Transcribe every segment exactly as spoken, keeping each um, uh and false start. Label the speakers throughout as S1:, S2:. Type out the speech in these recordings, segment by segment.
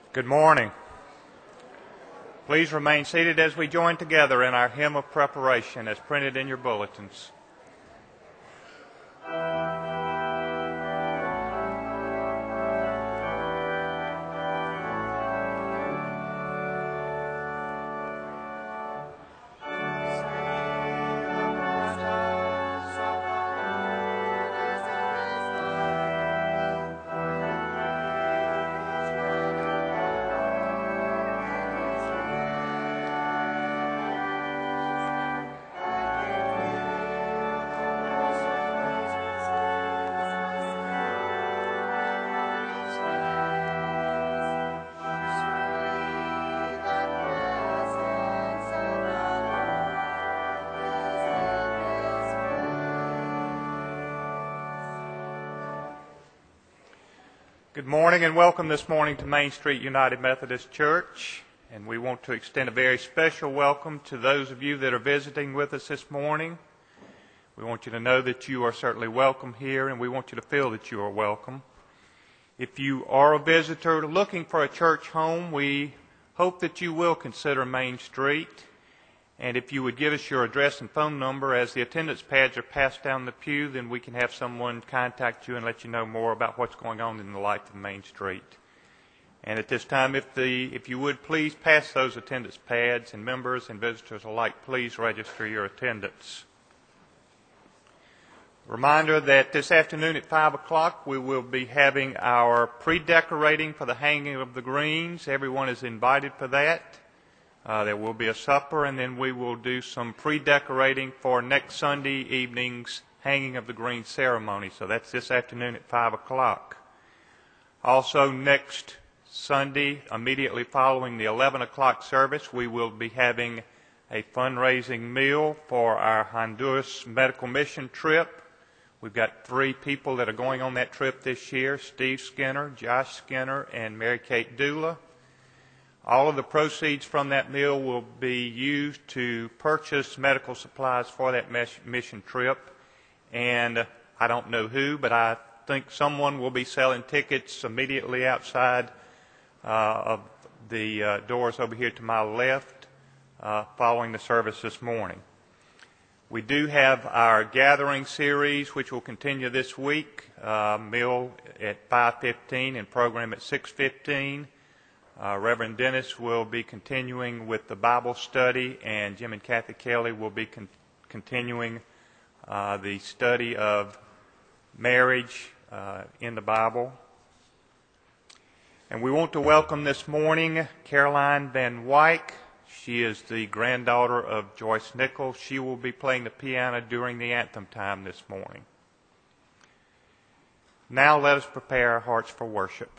S1: Good morning. Please remain seated as we join together in our hymn of preparation as printed in your bulletins. Good morning and welcome this morning to Main Street United Methodist Church. And we want to extend a very special welcome to those of you that are visiting with us this morning. We want you to know that you are certainly welcome here, and we want you to feel that you are welcome. If you are a visitor looking for a church home, we hope that you will consider Main Street. And if you would give us your address and phone number as the attendance pads are passed down the pew, then we can have someone contact you and let you know more about what's going on in the life of Main Street. And at this time, if the if you would please pass those attendance pads, and members and visitors alike, please register your attendance. Reminder that this afternoon at five o'clock we will be having our pre-decorating for the hanging of the greens. Everyone is invited for that. Uh, there will be a supper, and then we will do some pre-decorating for next Sunday evening's hanging of the green ceremony. So that's this afternoon at five o'clock. Also, next Sunday, immediately following the eleven o'clock service, we will be having a fundraising meal for our Honduras medical mission trip. We've got three people that are going on that trip this year: Steve Skinner, Josh Skinner, and Mary Kate Dula. All of the proceeds from that meal will be used to purchase medical supplies for that mission trip. And I don't know who, but I think someone will be selling tickets immediately outside uh, of the uh, doors over here to my left uh, following the service this morning. We do have our gathering series, which will continue this week. Uh, meal at five fifteen and program at six fifteen. Uh, Reverend Dennis will be continuing with the Bible study, and Jim and Kathy Kelly will be con- continuing uh, the study of marriage uh, in the Bible. And we want to welcome this morning Caroline Van Wyck. She is the granddaughter of Joyce Nichols. She will be playing the piano during the anthem time this morning. Now let us prepare our hearts for worship.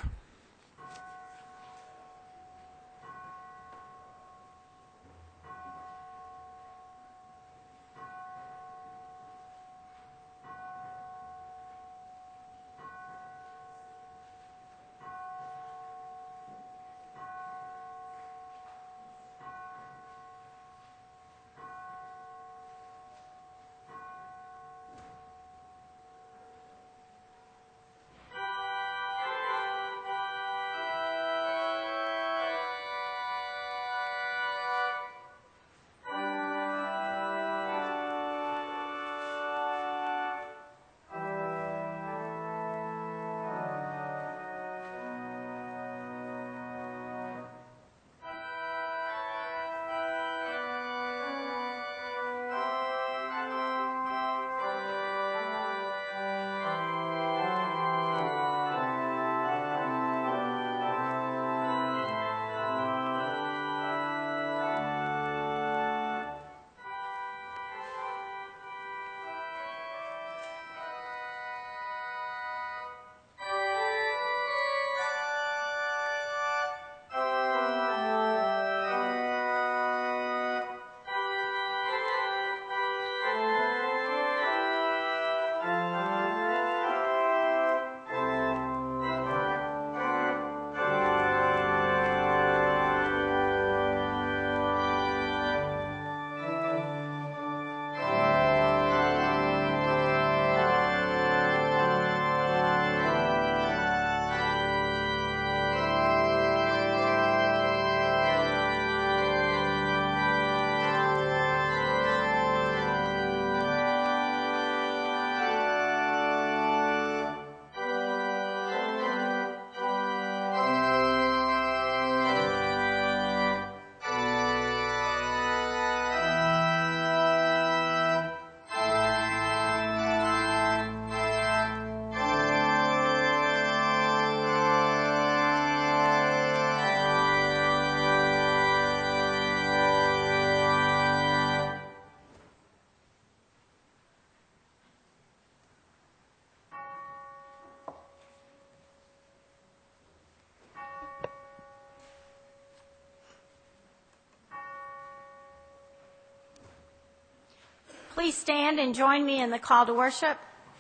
S2: Please stand and join me in the call to worship.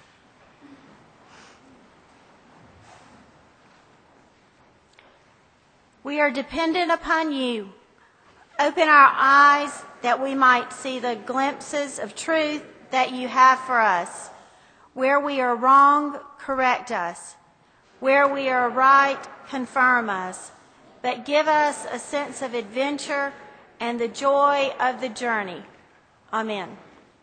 S2: We are dependent upon you. Open our eyes that we might see the glimpses of truth that you have for us. Where we are wrong, correct us. Where we are right, confirm us. But give us a sense of adventure and the joy of the journey. Amen.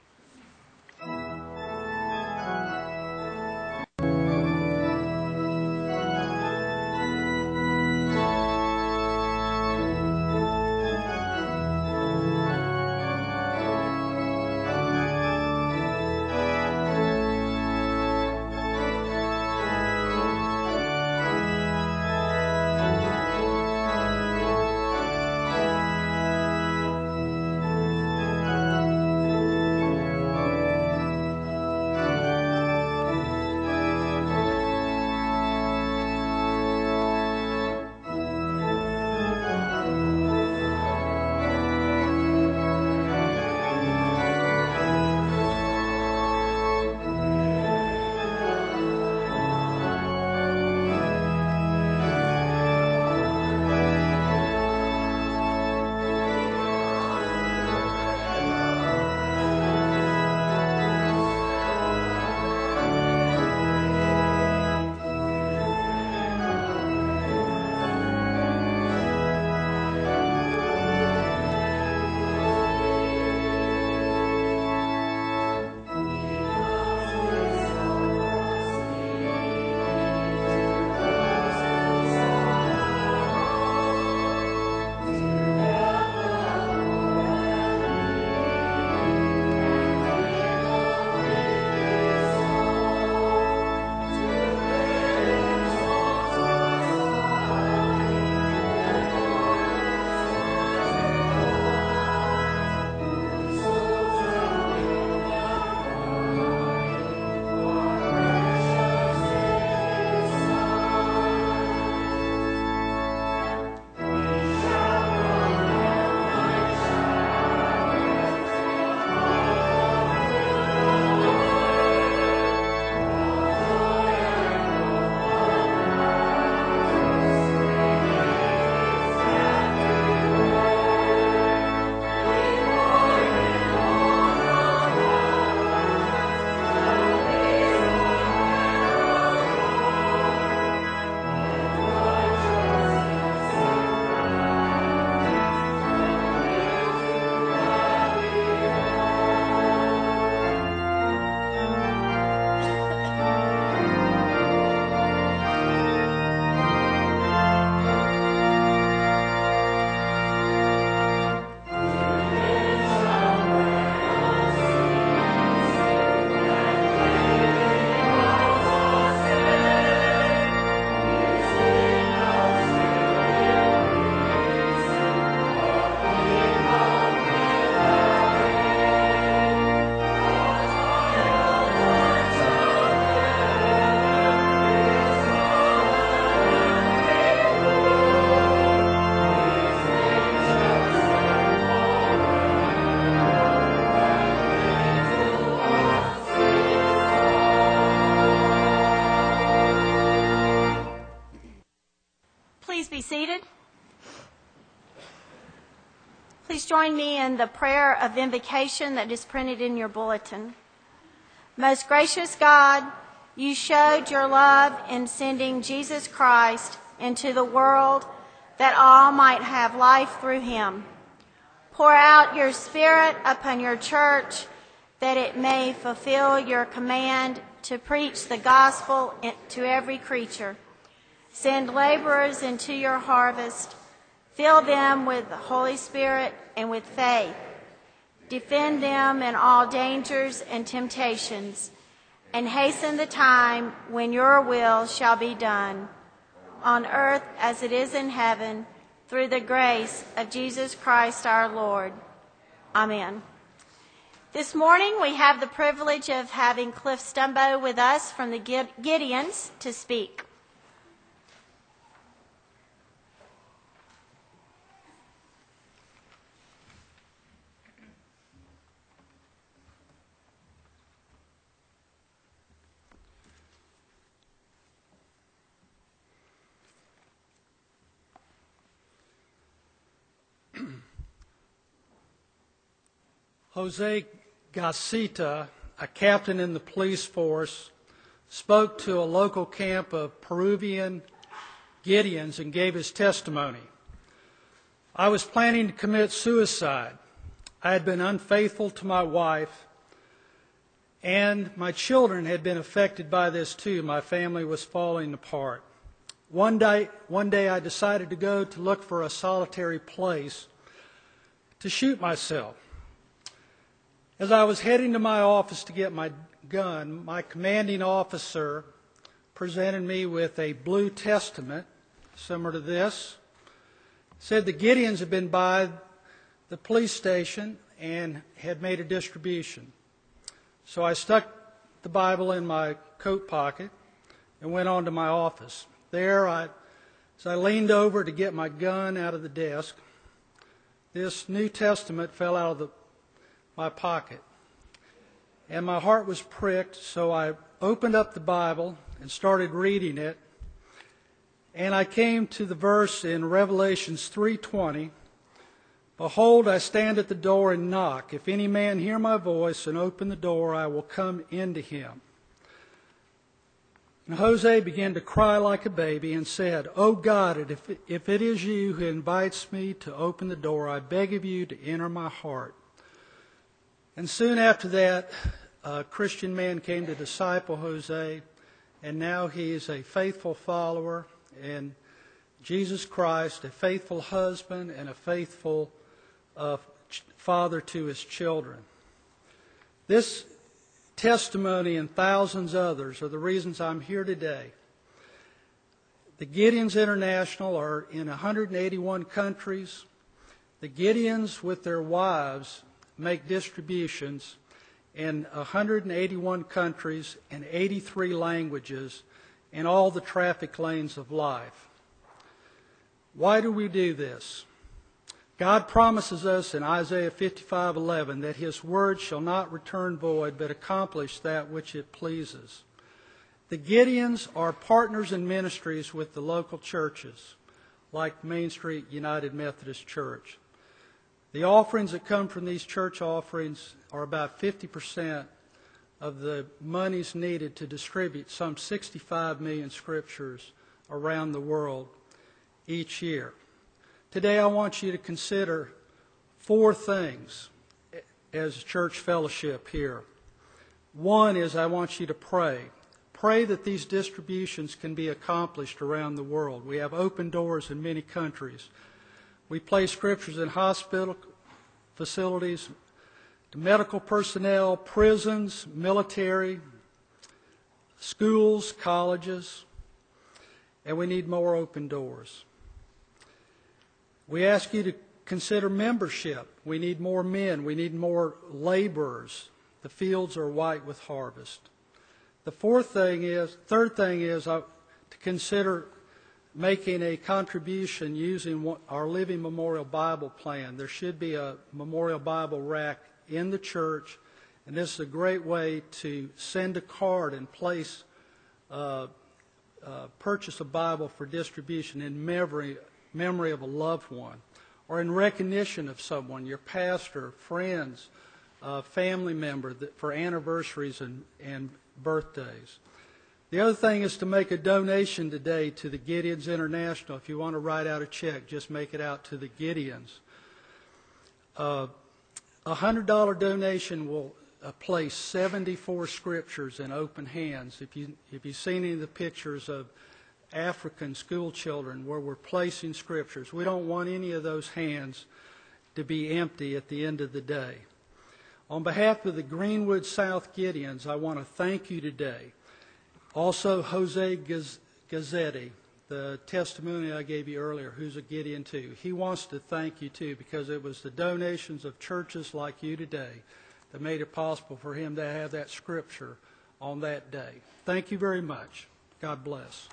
S2: Please be seated. Please join me in the prayer of invocation that is printed in your bulletin. Most gracious God, you showed your love in sending Jesus Christ into the world that all might have life through him. Pour out your Spirit upon your church that it may fulfill your command to preach the gospel to every creature. Send laborers into your harvest. Fill them with the Holy Spirit and with faith. Defend them in all dangers and temptations, and hasten the time when your will shall be done, on earth as it is in heaven, through the grace of Jesus Christ our Lord. Amen. This morning we have the privilege of having Cliff Stumbo with us from the Gideons to speak.
S3: Jose Gacita, a captain in the police force, spoke to a local camp of Peruvian Gideons and gave his testimony. I was planning to commit suicide. I had been unfaithful to my wife, and my children had been affected by this too. My family was falling apart. One day, one day I decided to go to look for a solitary place to shoot myself. As I was heading to my office to get my gun, my commanding officer presented me with a blue testament, similar to this. It said the Gideons had been by the police station and had made a distribution. So I stuck the Bible in my coat pocket and went on to my office. There, I, as I leaned over to get my gun out of the desk, this New Testament fell out of the, my pocket. And my heart was pricked, so I opened up the Bible and started reading it. And I came to the verse in Revelations three twenty, "Behold, I stand at the door and knock. If any man hear my voice and open the door, I will come into him." And Jose began to cry like a baby and said, "Oh God, if, if it is you who invites me to open the door, I beg of you to enter my heart." And soon after that, a Christian man came to disciple Jose, and now he is a faithful follower in Jesus Christ, a faithful husband, and a faithful uh, father to his children. This testimony and thousands others are the reasons I'm here today. The Gideons International are in one hundred eighty-one countries. The Gideons with their wives make distributions in one hundred eighty-one countries and eighty-three languages in all the traffic lanes of life. Why do we do this? God promises us in Isaiah fifty-five eleven that His word shall not return void, but accomplish that which it pleases. The Gideons are partners in ministries with the local churches, like Main Street United Methodist Church. The offerings that come from these church offerings are about fifty percent of the monies needed to distribute some sixty-five million scriptures around the world each year. Today I want you to consider four things as a church fellowship here. One is I want you to pray. Pray that these distributions can be accomplished around the world. We have open doors in many countries. We place scriptures in hospital facilities, medical personnel, prisons, military, schools, colleges, and we need more open doors. We ask you to consider membership. We need more men. We need more laborers. The fields are white with harvest. The fourth thing is, third thing is uh, to consider making a contribution using our Living Memorial Bible plan. There should be a Memorial Bible rack in the church, and this is a great way to send a card and place, uh, uh, purchase a Bible for distribution in memory, memory of a loved one, or in recognition of someone, your pastor, friends, uh, family member, that, for anniversaries and, and birthdays. The other thing is to make a donation today to the Gideons International. If you want to write out a check, just make it out to the Gideons. Uh, a one hundred dollars donation will uh, place seventy-four scriptures in open hands. If you, if you've seen any of the pictures of African school children where we're placing scriptures, we don't want any of those hands to be empty at the end of the day. On behalf of the Greenwood South Gideons, I want to thank you today. Also, Jose Gazzetti, the testimony I gave you earlier, who's a Gideon too. He wants to thank you too, because it was the donations of churches like you today that made it possible for him to have that scripture on that day. Thank you very much. God bless.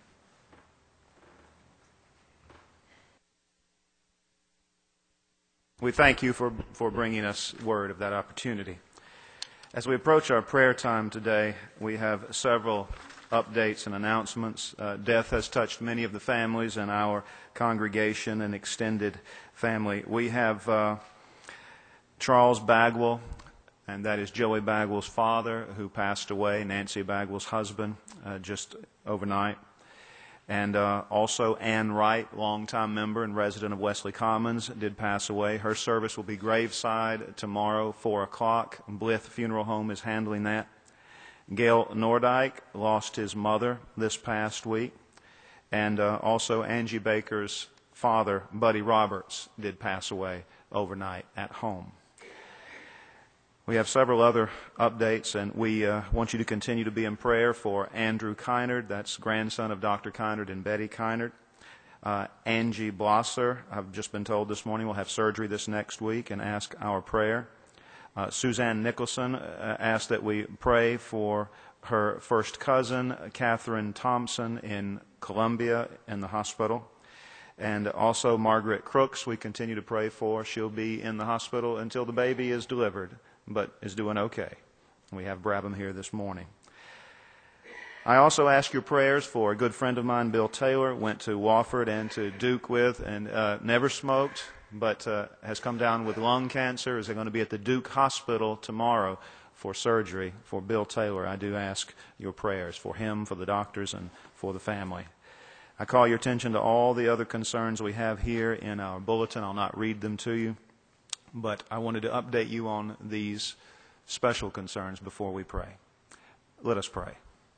S4: We thank you for, for bringing us word of that opportunity. As we approach our prayer time today, we have several updates and announcements. Uh, death has touched many of the families in our congregation and extended family. We have uh, Charles Bagwell, and that is Joey Bagwell's father, who passed away, Nancy Bagwell's husband, uh, just overnight. And uh, also Ann Wright, longtime member and resident of Wesley Commons, did pass away. Her service will be graveside tomorrow, four o'clock. Blythe Funeral Home is handling that. Gail Nordyke lost his mother this past week. And uh, also Angie Baker's father, Buddy Roberts, did pass away overnight at home. We have several other updates, and we uh, want you to continue to be in prayer for Andrew Kynard, that's grandson of Doctor Kynard and Betty Kynard. Uh, Angie Blosser, I've just been told this morning, will have surgery this next week and ask our prayer. Uh, Suzanne Nicholson uh, asked that we pray for her first cousin, Catherine Thompson, in Columbia in the hospital. And also Margaret Crooks, we continue to pray for. She'll be in the hospital until the baby is delivered, but is doing okay. We have Brabham here this morning. I also ask your prayers for a good friend of mine, Bill Taylor, went to Wofford and to Duke with, and uh, never smoked, but uh, has come down with lung cancer. Is going to be at the Duke Hospital tomorrow for surgery for Bill Taylor. I do ask your prayers for him, for the doctors, and for the family. I call your attention to all the other concerns we have here in our bulletin. I'll not read them to you, but I wanted to update you on these special concerns before we pray. Let us pray.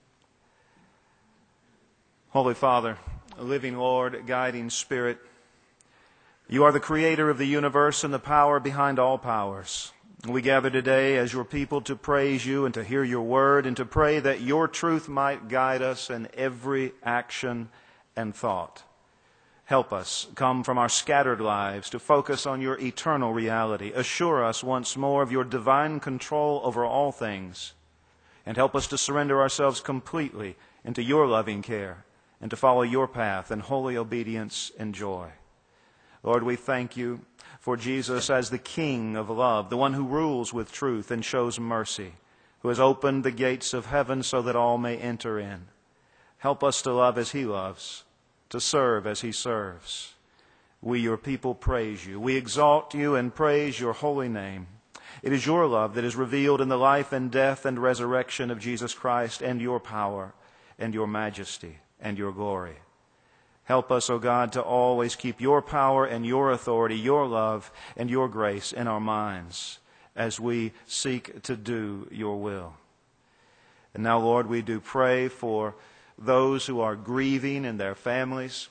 S4: Holy Father, living Lord, guiding Spirit, you are the creator of the universe and the power behind all powers. We gather today as your people to praise you and to hear your word and to pray that your truth might guide us in every action and thought. Help us come from our scattered lives to focus on your eternal reality. Assure us once more of your divine control over all things, and help us to surrender ourselves completely into your loving care and to follow your path in holy obedience and joy. Lord, we thank you for Jesus as the King of love, the one who rules with truth and shows mercy, who has opened the gates of heaven so that all may enter in. Help us to love as he loves, to serve as he serves. We, your people, praise you. We exalt you and praise your holy name. It is your love that is revealed in the life and death and resurrection of Jesus Christ, and your power and your majesty and your glory. Help us, O God, to always keep your power and your authority, your love and your grace in our minds as we seek to do your will. And now, Lord, we do pray for those who are grieving in their families.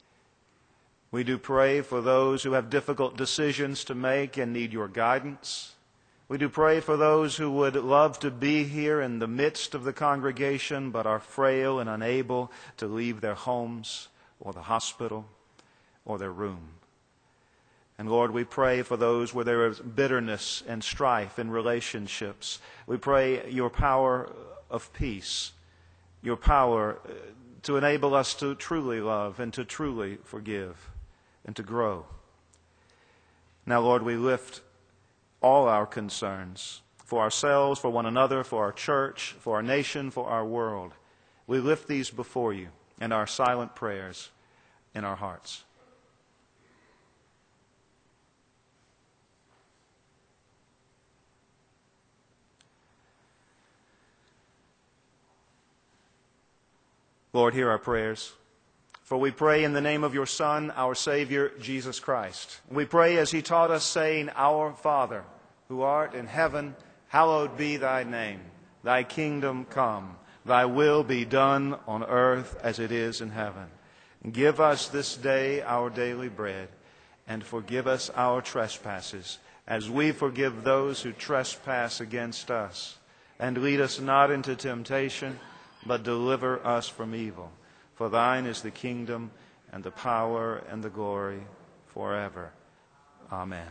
S4: We do pray for those who have difficult decisions to make and need your guidance. We do pray for those who would love to be here in the midst of the congregation but are frail and unable to leave their homes or the hospital or their room. And Lord, we pray for those where there is bitterness and strife in relationships. We pray your power of peace, your power to enable us to truly love and to truly forgive and to grow. Now, Lord, we lift all our concerns for ourselves, for one another, for our church, for our nation, for our world. We lift these before you in our silent prayers in our hearts. Lord, hear our prayers. For we pray in the name of your Son, our Savior, Jesus Christ. We pray as he taught us, saying, Our Father, who art in heaven, hallowed be thy name. Thy kingdom come. Thy will be done on earth as it is in heaven. And give us this day our daily bread, and forgive us our trespasses, as we forgive those who trespass against us. And lead us not into temptation, but deliver us from evil. For thine is the kingdom and the power and the glory forever. Amen.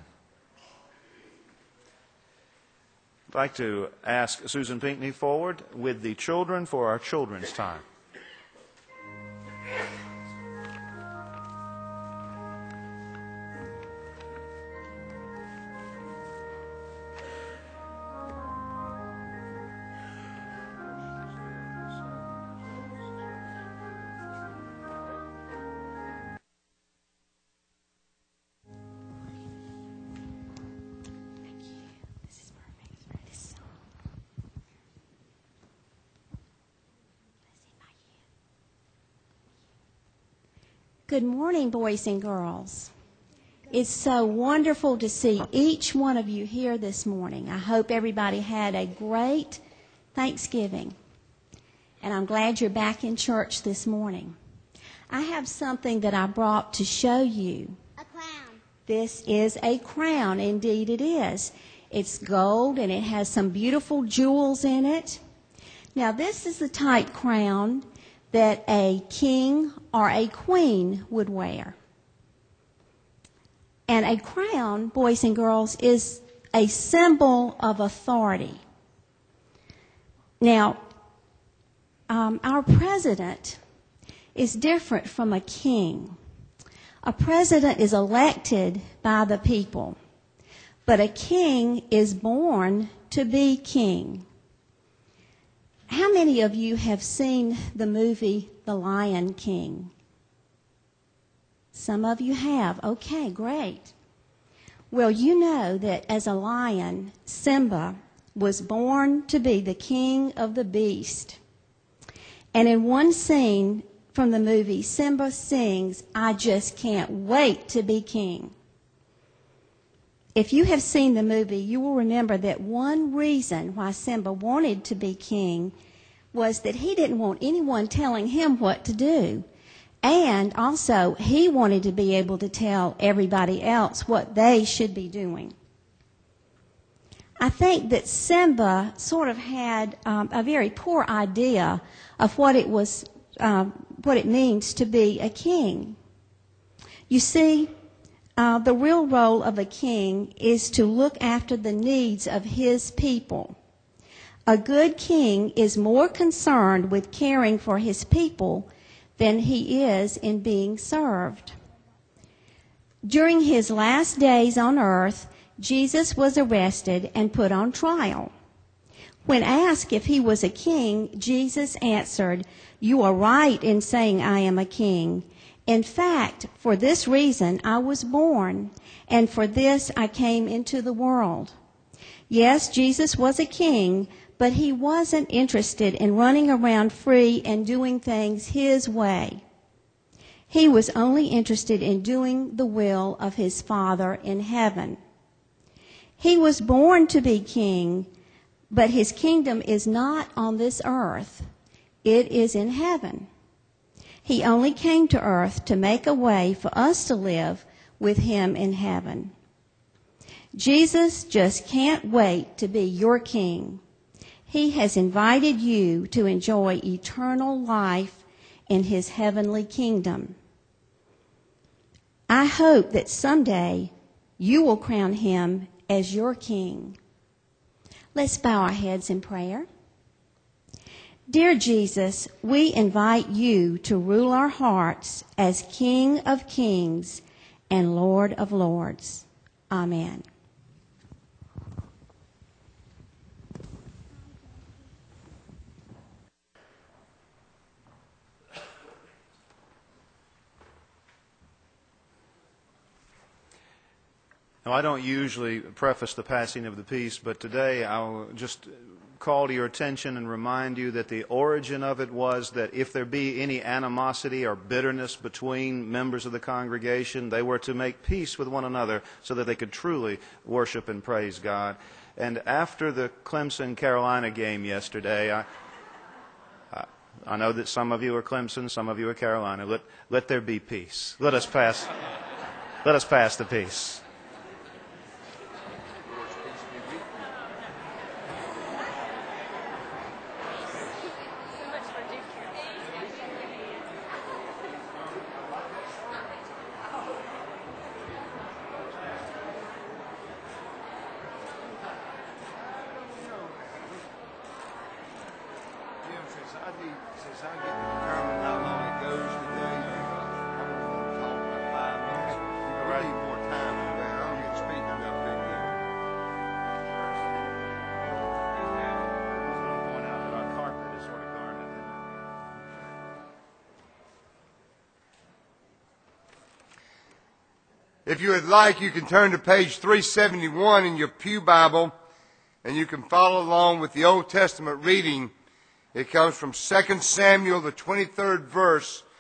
S4: I'd like to ask Susan Pinckney forward with the children for our children's time.
S5: Good morning, boys and girls. It's so wonderful to see each one of you here this morning. I hope everybody had a great Thanksgiving, and I'm glad you're back in church this morning. I have something that I brought to show you.
S6: A crown.
S5: This is a crown. Indeed it is. It's gold, and it has some beautiful jewels in it. Now, this is the type crown that a king or a queen would wear. And a crown, boys and girls, is a symbol of authority. Now, um, our president is different from a king. A president is elected by the people, but a king is born to be king. How many of you have seen the movie The Lion King? Some of you have. Okay, great. Well, you know that as a lion, Simba was born to be the king of the beast. And in one scene from the movie, Simba sings, "I just can't wait to be king." If you have seen the movie, you will remember that one reason why Simba wanted to be king was that he didn't want anyone telling him what to do. And also, he wanted to be able to tell everybody else what they should be doing. I think that Simba sort of had um, a very poor idea of what it was, um, what it means to be a king. You see, Uh, the real role of a king is to look after the needs of his people. A good king is more concerned with caring for his people than he is in being served. During his last days on earth, Jesus was arrested and put on trial. When asked if he was a king, Jesus answered, "You are right in saying I am a king. In fact, for this reason I was born, and for this I came into the world." Yes, Jesus was a king, but he wasn't interested in running around free and doing things his way. He was only interested in doing the will of his Father in heaven. He was born to be king, but his kingdom is not on this earth. It is in heaven. He only came to earth to make a way for us to live with him in heaven. Jesus just can't wait to be your king. He has invited you to enjoy eternal life in his heavenly kingdom. I hope that someday you will crown him as your king. Let's bow our heads in prayer. Dear Jesus, we invite you to rule our hearts as King of Kings and Lord of Lords. Amen.
S4: Now, I don't usually preface the passing of the peace, but today I'll just call to your attention and remind you that the origin of it was that if there be any animosity or bitterness between members of the congregation, they were to make peace with one another so that they could truly worship and praise God. And after the Clemson-Carolina game yesterday, I, I, I know that some of you are Clemson, some of you are Carolina. Let, let there be peace. Let us pass, let us pass the peace.
S7: If you would like, you can turn to page three seventy-one in your pew Bible, and you can follow along with the Old Testament reading. It comes from Second Samuel, the twenty-third verse,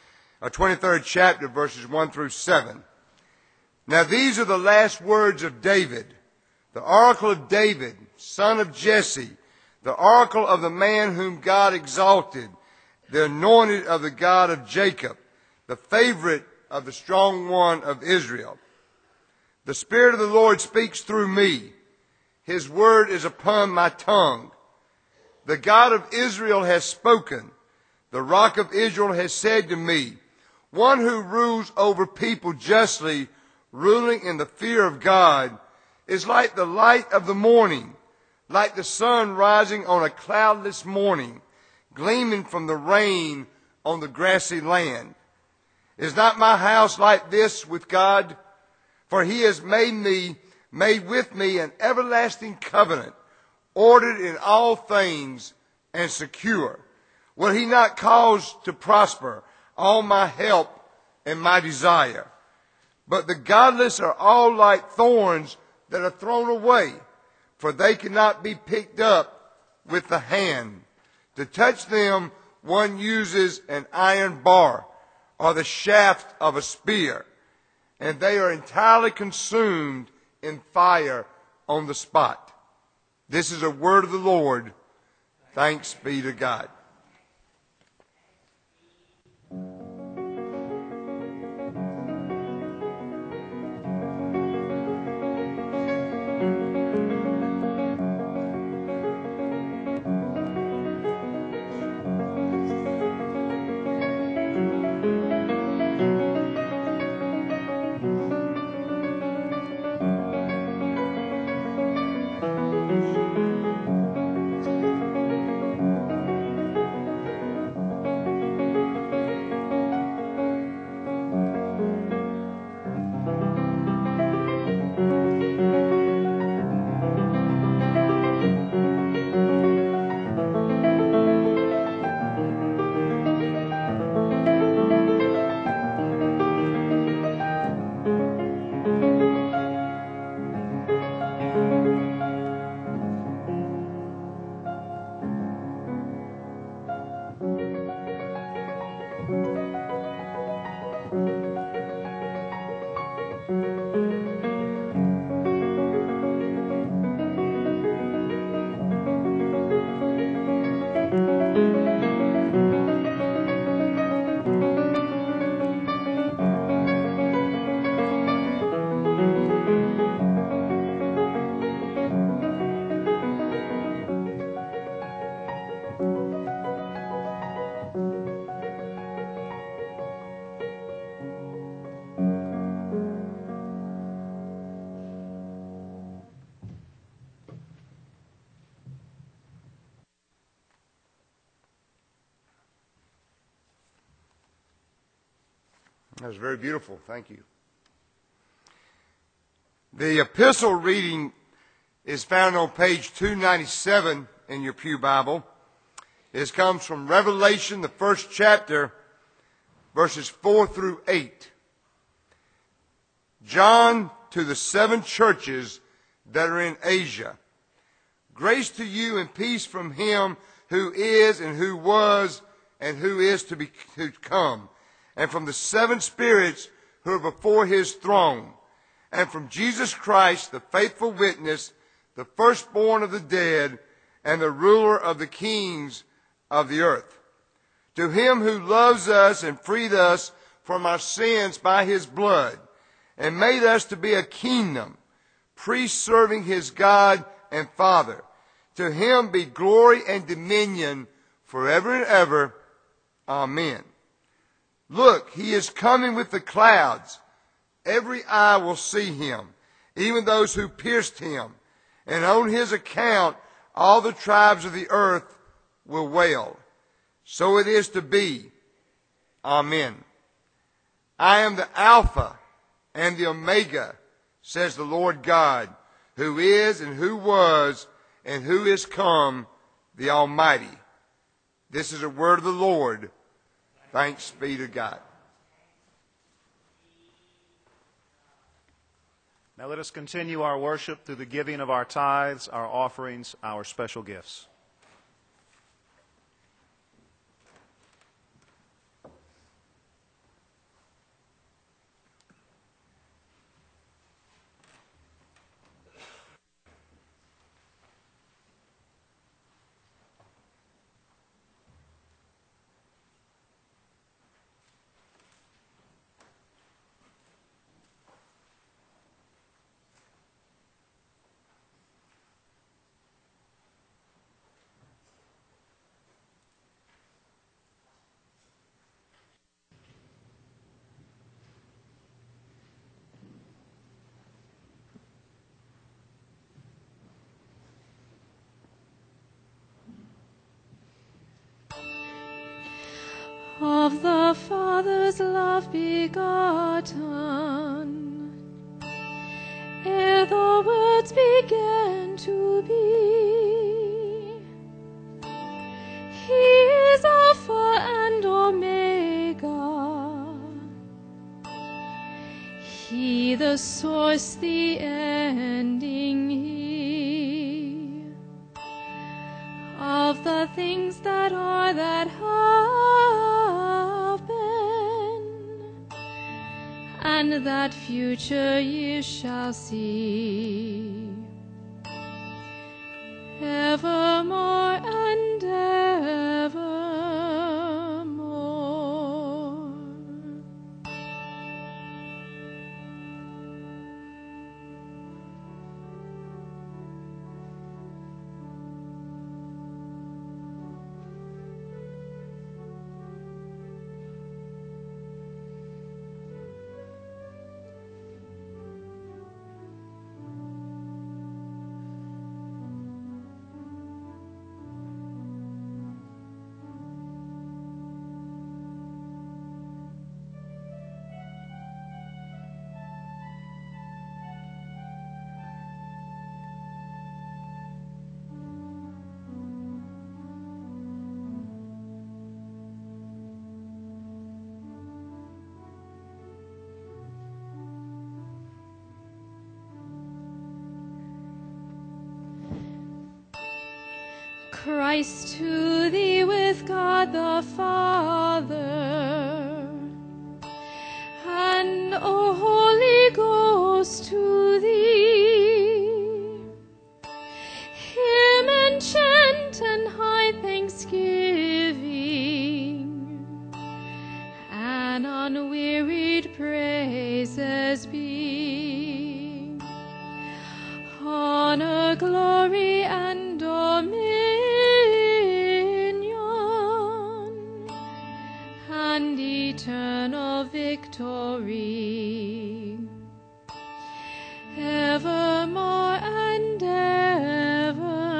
S7: uh, twenty-third chapter, verses one through seven. Now these are the last words of David, the oracle of David, son of Jesse, the oracle of the man whom God exalted, the anointed of the God of Jacob, the favorite of the strong one of Israel. The Spirit of the Lord speaks through me. His word is upon my tongue. The God of Israel has spoken. The rock of Israel has said to me, one who rules over people justly, ruling in the fear of God, is like the light of the morning, like the sun rising on a cloudless morning, gleaming from the rain on the grassy land. Is not my house like this with God? For he has made me, made with me an everlasting covenant, ordered in all things and secure. Will he not cause to prosper all my help and my desire? But the godless are all like thorns that are thrown away, for they cannot be picked up with the hand. To touch them, one uses an iron bar or the shaft of a spear, and they are entirely consumed in fire on the spot. This is a word of the Lord. Thanks be to God. That was very beautiful. Thank you. The epistle reading is found on page two ninety-seven in your pew Bible. It comes from Revelation, the first chapter, verses four through eight. John, to the seven churches that are in Asia. Grace to you and peace from him who is and who was and who is to be to come, and from the seven spirits who are before his throne, and from Jesus Christ, the faithful witness, the firstborn of the dead, and the ruler of the kings of the earth. To him who loves us and freed us from our sins by his blood, and made us to be a kingdom, priests serving his God and Father. To him be glory and dominion forever and ever. Amen. Look, he is coming with the clouds. Every eye will see him, even those who pierced him. And on his account, all the tribes of the earth will wail. So it is to be. Amen. I am the Alpha and the Omega, says the Lord God, who is and who was and who is come, the Almighty. This is a word of the Lord. Thanks be to God.
S4: Now let us continue our worship through the giving of our tithes, our offerings, our special gifts.
S6: of the Father's love begotten, ere the worlds began to be. He is Alpha and Omega, He the source, the ending, He of the things that are, that have been, and that future ye shall see, evermore and evermore. Christ, to thee with God the Father, and O Holy Ghost, to thee, hymn and chant and high thanksgiving, and unwearied praises be, honor, glory, and dominion, and eternal victory, evermore and evermore.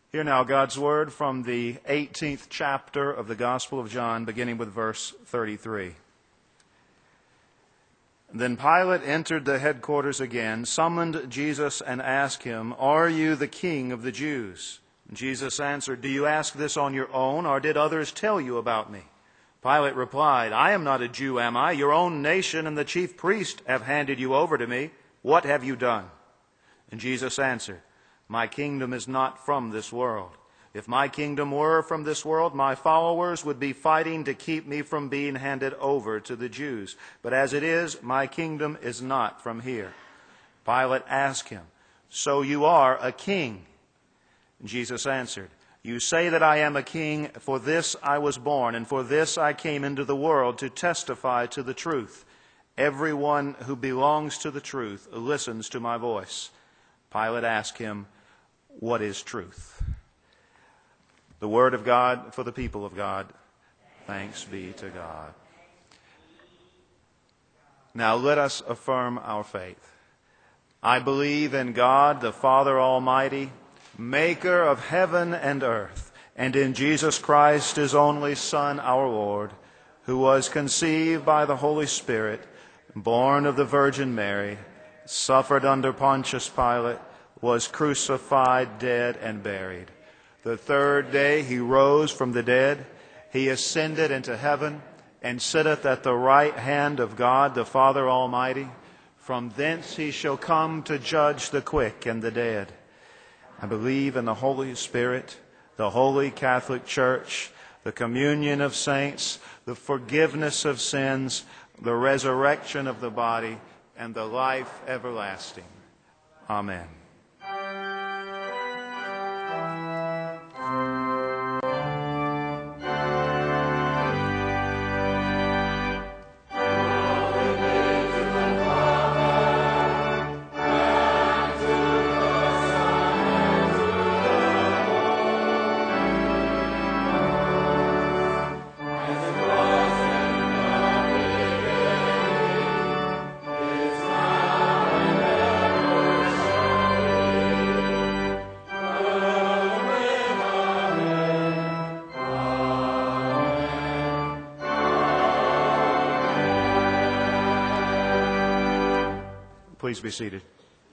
S4: Hear now God's word from the eighteenth chapter of the Gospel of John, beginning with verse thirty-three. Then Pilate entered the headquarters again, summoned Jesus, and asked him, "Are you the king of the Jews?" And Jesus answered, "Do you ask this on your own, or did others tell you about me?" Pilate replied, "I am not a Jew, am I? Your own nation and the chief priest have handed you over to me. What have you done?" And Jesus answered, "My kingdom is not from this world. If my kingdom were from this world, my followers would be fighting to keep me from being handed over to the Jews. But as it is, my kingdom is not from here." Pilate asked him, "So you are a king?" And Jesus answered, "You say that I am a king. For this I was born, and for this I came into the world, to testify to the truth. Everyone who belongs to the truth listens to my voice." Pilate asked him, "What is truth?" The word of God for the people of God. Thanks be to God. Now let us affirm our faith. I believe in God, the Father Almighty, maker of heaven and earth, and in Jesus Christ, his only Son, our Lord, who was conceived by the Holy Spirit, born of the Virgin Mary, suffered under Pontius Pilate, was crucified, dead, and buried. The third day he rose from the dead. He ascended into heaven and sitteth at the right hand of God, the Father Almighty. From thence he shall come to judge the quick and the dead. I believe in the Holy Spirit, the Holy Catholic Church, the communion of saints, the forgiveness of sins, the resurrection of the body, and the life everlasting. Amen. Please be seated.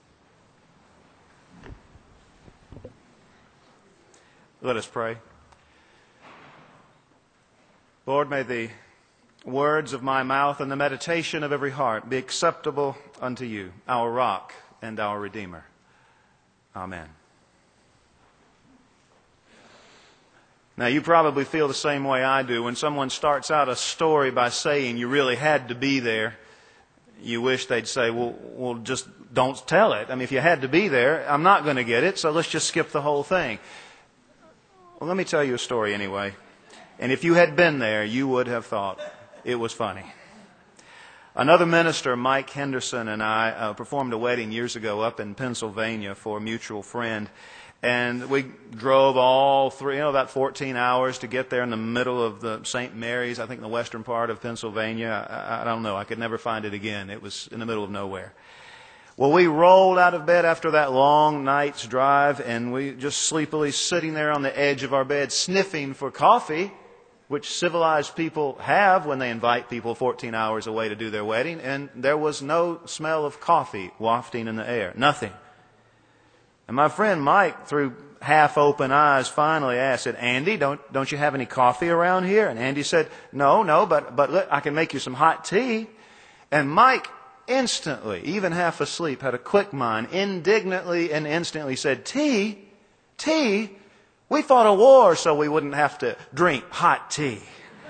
S4: Let us pray. Lord, may the words of my mouth and the meditation of every heart be acceptable unto you, our rock and our Redeemer. Amen. Now, you probably feel the same way I do. When someone starts out a story by saying you really had to be there, you wish they'd say, well, well, just don't tell it. I mean, if you had to be there, I'm not going to get it, so let's just skip the whole thing. Well, let me tell you a story anyway. And if you had been there, you would have thought it was funny. Another minister, Mike Henderson, and I uh, performed a wedding years ago up in Pennsylvania for a mutual friend. And we drove all three, you know, about fourteen hours to get there in the middle of the Saint Mary's, I think in the western part of Pennsylvania. I, I don't know. I could never find it again. It was in the middle of nowhere. Well, we rolled out of bed after that long night's drive, and we just sleepily sitting there on the edge of our bed sniffing for coffee, which civilized people have when they invite people fourteen hours away to do their wedding. And there was no smell of coffee wafting in the air. Nothing. And my friend Mike, through half-open eyes, finally asked, said, "Andy, don't don't you have any coffee around here?" And Andy said, no, no, but, but look, I can make you some hot tea. And Mike instantly, even half asleep, had a quick mind, indignantly and instantly said, tea? Tea? We fought a war so we wouldn't have to drink hot tea.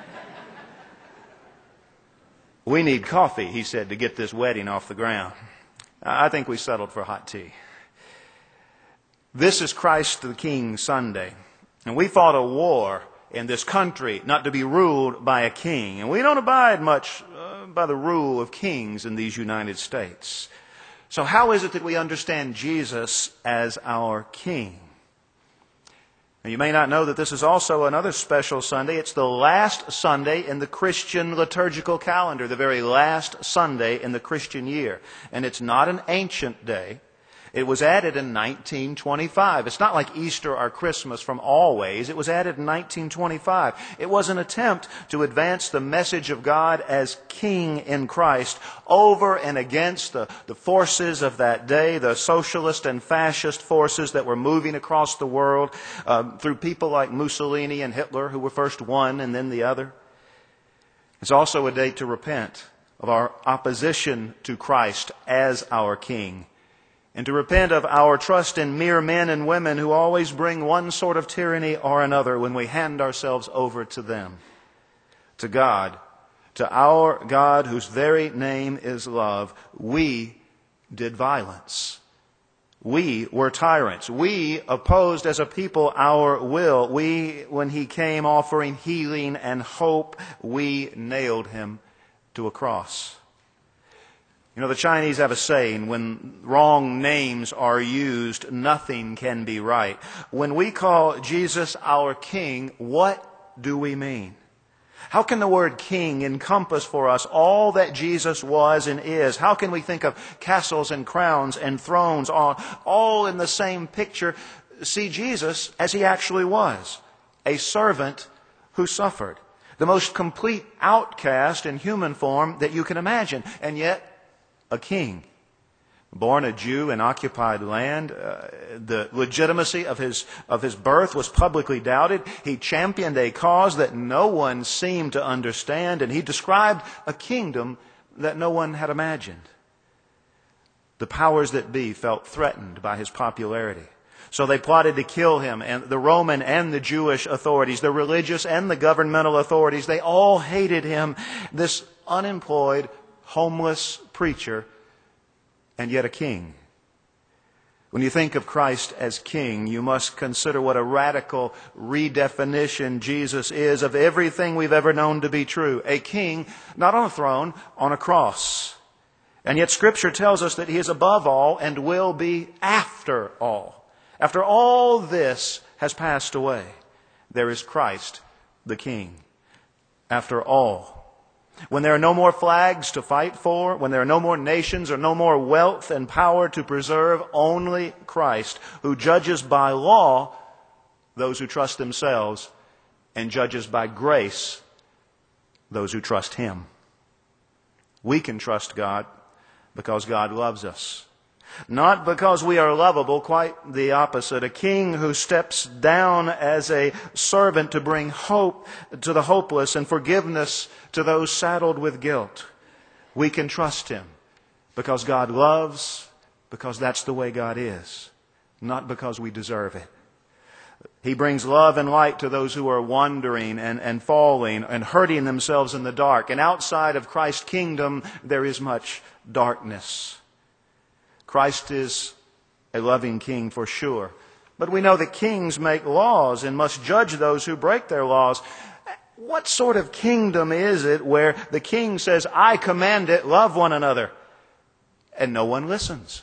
S4: We need coffee, he said, to get this wedding off the ground. I think we settled for hot tea. This is Christ the King Sunday. And we fought a war in this country not to be ruled by a king. And we don't abide much uh, by the rule of kings in these United States. So how is it that we understand Jesus as our King? Now, you may not know that this is also another special Sunday. It's the last Sunday in the Christian liturgical calendar, the very last Sunday in the Christian year. And it's not an ancient day. It was added in nineteen twenty-five. It's not like Easter or Christmas from always. It was added in nineteen twenty-five. It was an attempt to advance the message of God as King in Christ over and against the, the forces of that day, the socialist and fascist forces that were moving across the world uh, through people like Mussolini and Hitler, who were first one and then the other. It's also a day to repent of our opposition to Christ as our King, and to repent of our trust in mere men and women who always bring one sort of tyranny or another when we hand ourselves over to them. To God, to our God whose very name is love, we did violence. We were tyrants. We opposed as a people our will. We, when he came offering healing and hope, we nailed him to a cross. You know, the Chinese have a saying, when wrong names are used, nothing can be right. When we call Jesus our King, what do we mean? How can the word king encompass for us all that Jesus was and is? How can we think of castles and crowns and thrones all, all in the same picture, see Jesus as he actually was, a servant who suffered, the most complete outcast in human form that you can imagine, and yet a king, born a Jew in occupied land. Uh, the legitimacy of his of his birth was publicly doubted. He championed a cause that no one seemed to understand, and he described a kingdom that no one had imagined. The powers that be felt threatened by his popularity. So they plotted to kill him, and the Roman and the Jewish authorities, the religious and the governmental authorities, they all hated him, this unemployed, homeless preacher, and yet a king. When you think of Christ as King, you must consider what a radical redefinition Jesus is of everything we've ever known to be true. A king, not on a throne, on a cross. And yet Scripture tells us that he is above all and will be after all. After all this has passed away, there is Christ, the King. After all, when there are no more flags to fight for, when there are no more nations or no more wealth and power to preserve, only Christ, who judges by law those who trust themselves and judges by grace those who trust him. We can trust God because God loves us. Not because we are lovable, quite the opposite. A king who steps down as a servant to bring hope to the hopeless and forgiveness to those saddled with guilt. We can trust him because God loves, because that's the way God is, not because we deserve it. He brings love and light to those who are wandering and, and falling and hurting themselves in the dark. And outside of Christ's kingdom, there is much darkness. Christ is a loving king for sure. But we know that kings make laws and must judge those who break their laws. What sort of kingdom is it where the king says, I command it, love one another, and no one listens?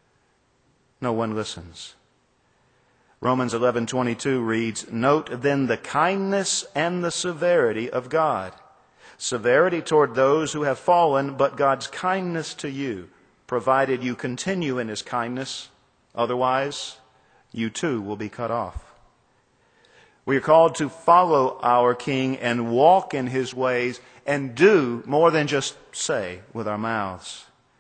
S4: No one listens. Romans eleven twenty-two reads, note then the kindness and the severity of God. Severity toward those who have fallen, but God's kindness to you, provided you continue in his kindness. Otherwise, you too will be cut off. We are called to follow our King and walk in his ways and do more than just say with our mouths.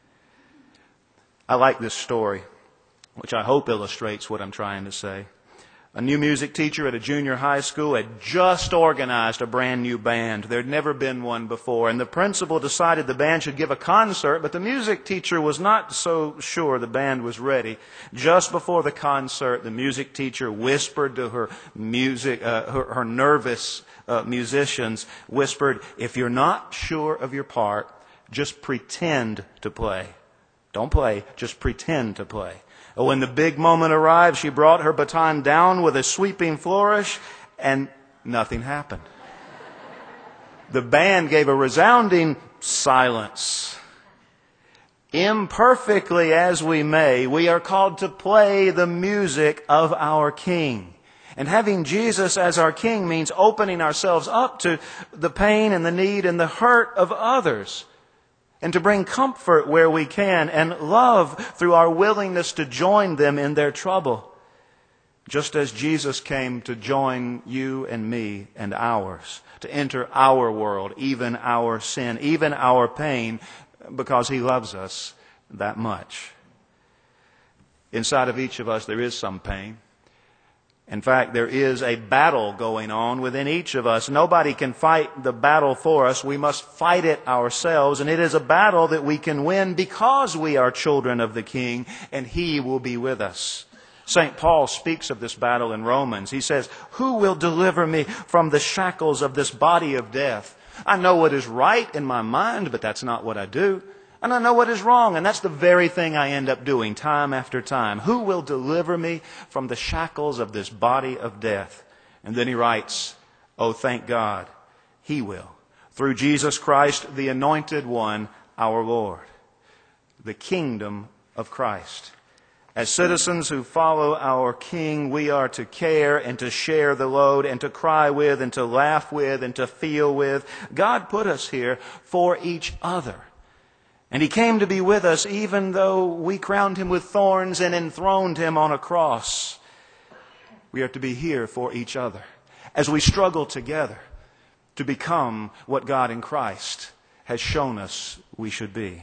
S4: I like this story, which I hope illustrates what I'm trying to say. A new music teacher at a junior high school had just organized a brand new band. There had never been one before. And the principal decided the band should give a concert, but the music teacher was not so sure the band was ready. Just before the concert, the music teacher whispered to her music, uh, her, her nervous uh, musicians, whispered, if you're not sure of your part, just pretend to play. Don't play, just pretend to play. When the big moment arrived, she brought her baton down with a sweeping flourish, and nothing happened. The band gave a resounding silence. Imperfectly as we may, we are called to play the music of our King. And having Jesus as our King means opening ourselves up to the pain and the need and the hurt of others. and to bring comfort where we can, and love through our willingness to join them in their trouble, just as Jesus came to join you and me and ours, to enter our world, even our sin, even our pain, because He loves us that much. Inside of each of us there is some pain. In fact, there is a battle going on within each of us. Nobody can fight the battle for us. We must fight it ourselves. And it is a battle that we can win because we are children of the King, and He will be with us. Saint Paul speaks of this battle in Romans. He says, "Who will deliver me from the shackles of this body of death? I know what is right in my mind, but that's not what I do. And I know what is wrong, and that's the very thing I end up doing time after time. Who will deliver me from the shackles of this body of death?" And then he writes, "Oh, thank God, He will, through Jesus Christ, the Anointed One, our Lord." The kingdom of Christ. As citizens who follow our King, we are to care and to share the load and to cry with and to laugh with and to feel with. God put us here for each other. And He came to be with us even though we crowned Him with thorns and enthroned Him on a cross. We are to be here for each other as we struggle together to become what God in Christ has shown us we should be.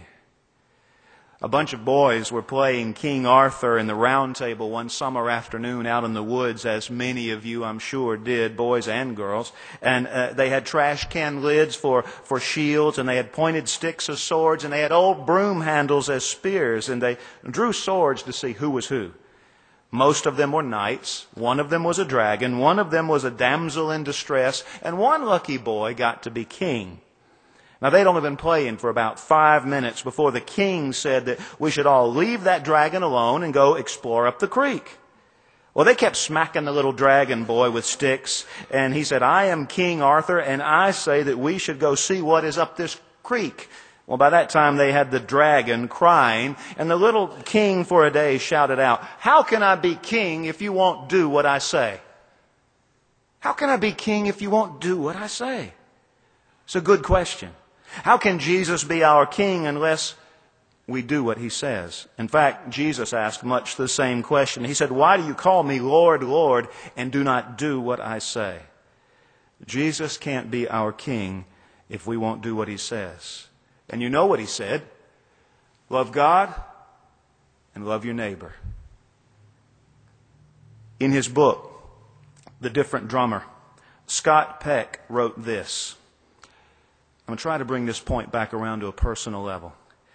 S4: A bunch of boys were playing King Arthur in the round table one summer afternoon out in the woods, as many of you, I'm sure, did, boys and girls. And uh, they had trash can lids for, for shields, and they had pointed sticks as swords, and they had old broom handles as spears, and they drew swords to see who was who. Most of them were knights. One of them was a dragon. One of them was a damsel in distress. And one lucky boy got to be king. Now, they'd only been playing for about five minutes before the king said that we should all leave that dragon alone and go explore up the creek. Well, they kept smacking the little dragon boy with sticks, and he said, "I am King Arthur, and I say that we should go see what is up this creek." Well, by that time, they had the dragon crying, and the little king for a day shouted out, "How can I be king if you won't do what I say? How can I be king if you won't do what I say?" It's a good question. How can Jesus be our King unless we do what He says? In fact, Jesus asked much the same question. He said, "Why do you call me Lord, Lord, and do not do what I say?" Jesus can't be our King if we won't do what He says. And you know what He said. Love God and love your neighbor. In his book, The Different Drummer, Scott Peck wrote this. I'm going to try to bring this point back around to a personal level.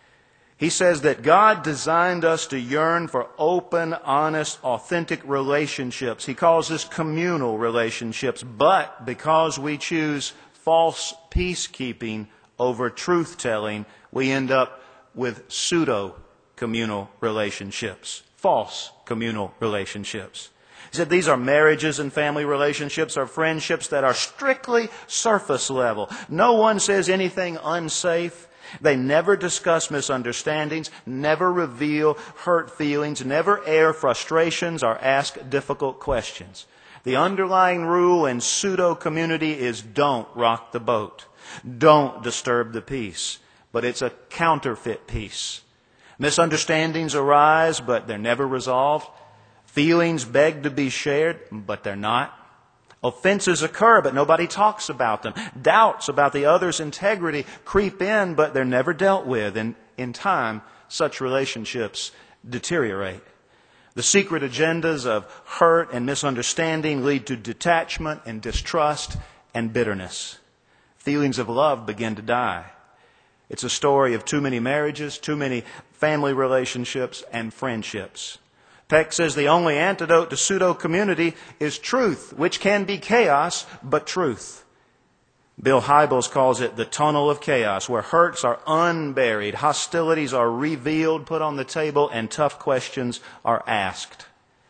S4: He says that God designed us to yearn for open, honest, authentic relationships. He calls this communal relationships. But because we choose false peacekeeping over truth-telling, we end up with pseudo-communal relationships, false communal relationships. He said these are marriages and family relationships, are friendships that are strictly surface level. No one says anything unsafe. They never discuss misunderstandings, never reveal hurt feelings, never air frustrations or ask difficult questions. The underlying rule in pseudo-community is don't rock the boat. Don't disturb the peace. But it's a counterfeit peace. Misunderstandings arise, but they're never resolved. Feelings beg to be shared, but they're not. Offenses occur, but nobody talks about them. Doubts about the other's integrity creep in, but they're never dealt with. And in time, such relationships deteriorate. The secret agendas of hurt and misunderstanding lead to detachment and distrust and bitterness. Feelings of love begin to die. It's a story of too many marriages, too many family relationships, and friendships. Peck says the only antidote to pseudo-community is truth, which can be chaos, but truth. Bill Hybels calls it the tunnel of chaos, where hurts are unburied, hostilities are revealed, put on the table, and tough questions are asked.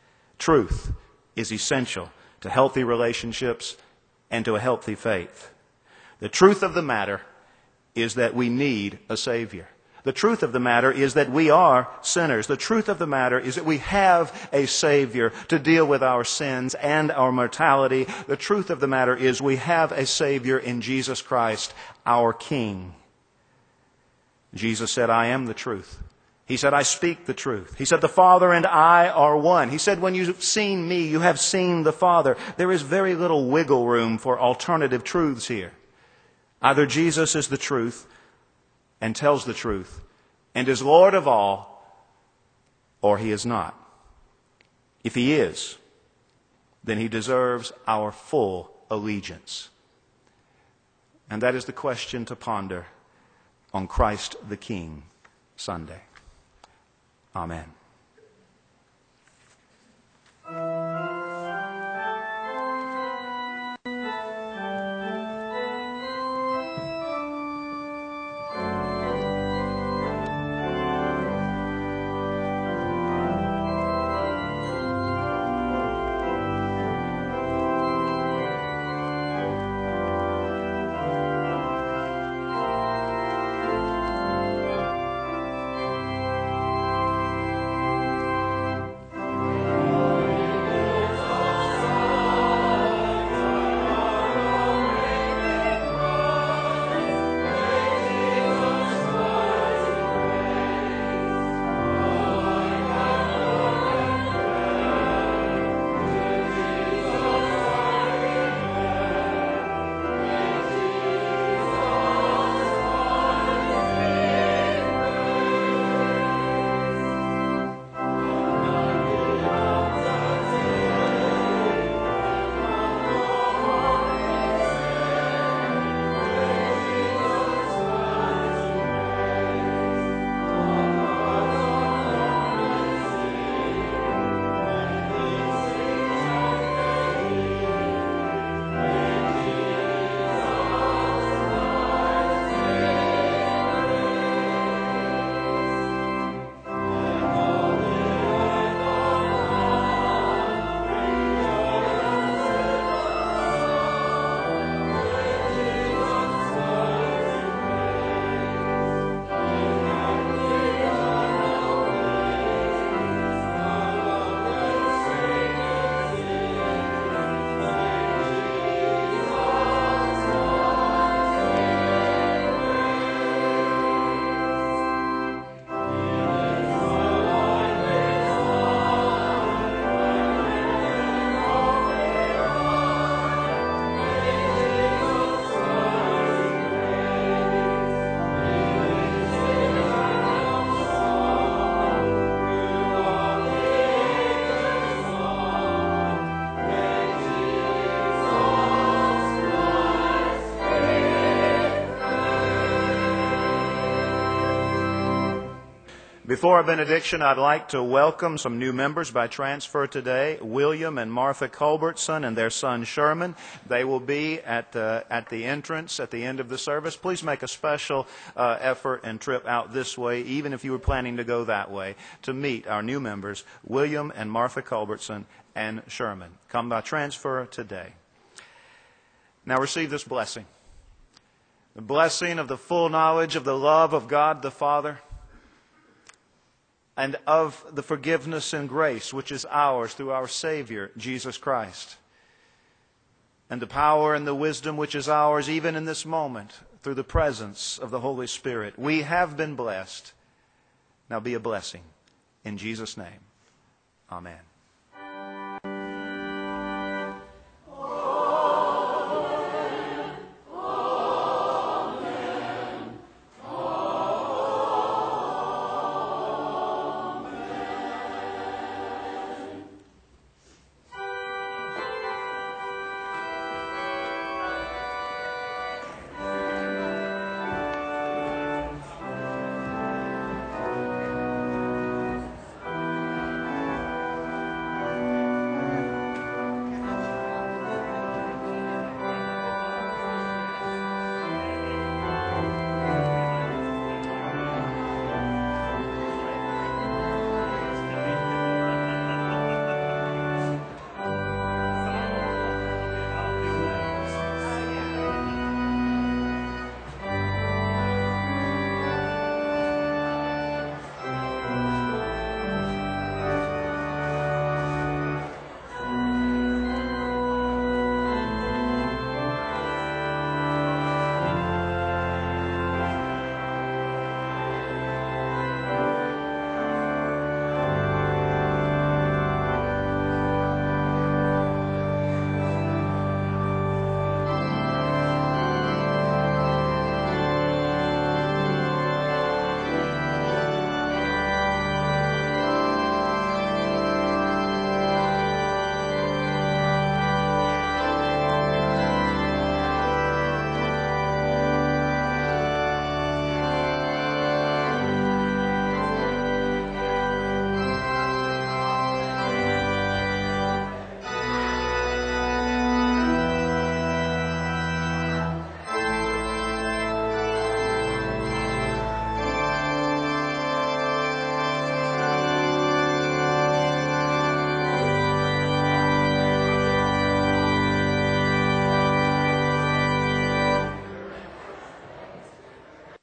S4: Truth is essential to healthy relationships and to a healthy faith. The truth of the matter is that we need a Savior. The truth of the matter is that we are sinners. The truth of the matter is that we have a Savior to deal with our sins and our mortality. The truth of the matter is we have a Savior in Jesus Christ, our King. Jesus said, I am the truth. He said, I speak the truth. He said, the Father and I are one. He said, when you've seen me, you have seen the Father. There is very little wiggle room for alternative truths here. Either Jesus is the truth and tells the truth and is Lord of all, or he is not. If he is, then he deserves our full allegiance. And that is the question to ponder on Christ the King Sunday. Amen. Before our benediction, I'd like to welcome some new members by transfer today, William and Martha Culbertson and their son Sherman. They will be at the, at the entrance at the end of the service. Please make a special uh, effort and trip out this way, even if you were planning to go that way, to meet our new members, William and Martha Culbertson and Sherman. Come by transfer today. Now receive this blessing. The blessing of the full knowledge of the love of God the Father, and of the forgiveness and grace which is ours through our Savior, Jesus Christ. And the power and the wisdom which is ours even in this moment through the presence of the Holy Spirit. We have been blessed. Now be a blessing. In Jesus' name, amen.